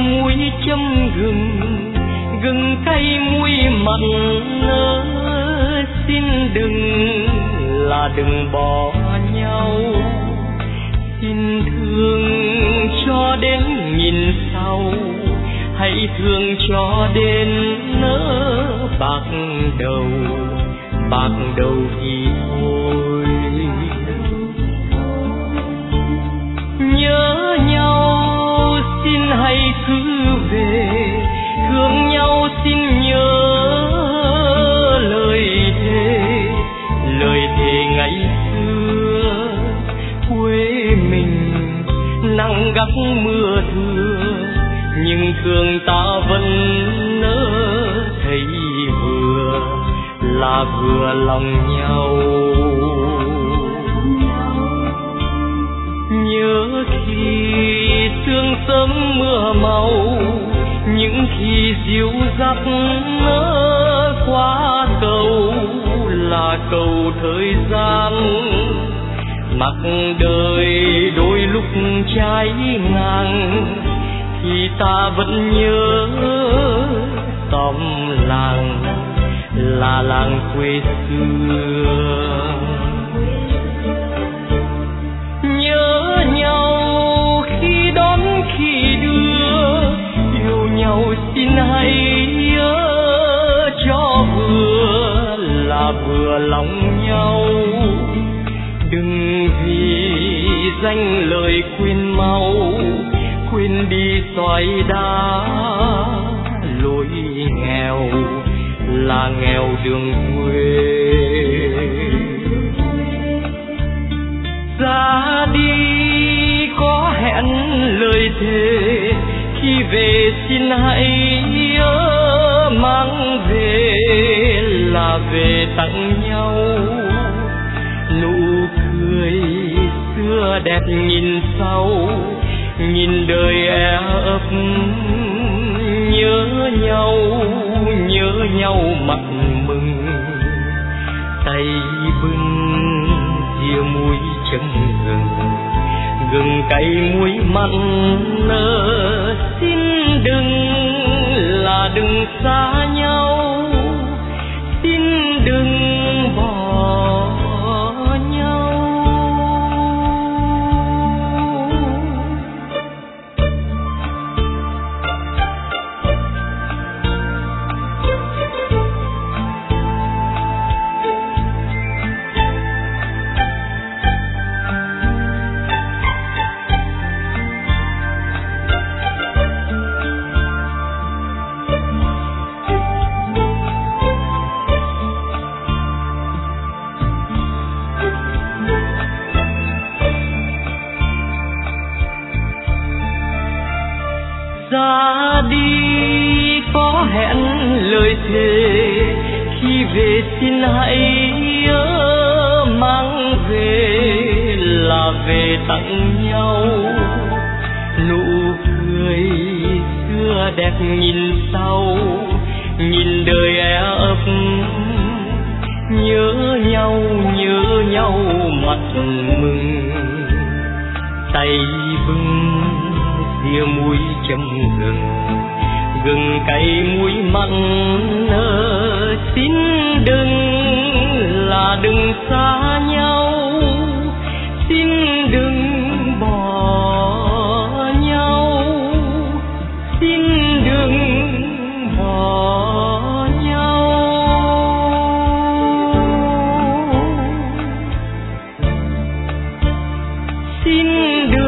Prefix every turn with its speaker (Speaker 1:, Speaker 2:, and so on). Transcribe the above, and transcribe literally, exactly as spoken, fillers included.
Speaker 1: muối chấm gừng, gừng cay muối mặn nỡ, xin đừng là đừng bỏ nhau. Xin thương cho đến nghìn sau, hãy thương cho đến nỡ bạc đầu, bạc đầu thì thôi. Nhớ nhau xin hãy cứ về, thương nhau xin nhớ lời thề, lời thề ngày xưa quê mình nắng gắt mưa thưa, nhưng thương ta vẫn nỡ thấy vừa là vừa lòng nhau. Nhớ khi sương sớm mưa màu, những khi dịu dắt nỡ qua cầu, là cầu thời gian. Mặc đời đôi lúc trái ngang, thì ta vẫn nhớ xóm làng là làng quê xưa. Nhớ nhau khi đón khi đưa, yêu nhau xin hãy nhớ cho vừa là vừa lòng nhau. Đừng vì danh lời quên mau, quên đi xoài đá lối nghèo là nghèo đường quê. Ra đi có hẹn lời thề, khi về xin hãy nhớ mang về là về tặng nhau. Nụ cười xưa đẹp nhìn sau, nhìn đời e ấp nhớ nhau, nhớ nhau mặt mừng. Tay bưng dìa muối chấm gừng, gừng cay muối mặn nỡ, xin đừng là đừng xa nhau, xin đừng bỏ nhau. Ra đi có hẹn lời thề, khi về xin hãy nhớ mang về là về tặng nhau. Nụ cười xưa đẹp nhìn sau, nhìn đời e ấp nhớ nhau, nhớ nhau mặt mừng. Tay bưng dìa muối chấm gừng, gừng cay muối mặn nỡ, xin đừng là đừng xa nhau, xin đừng bỏ nhau, xin đừng bỏ nhau. Xin đừng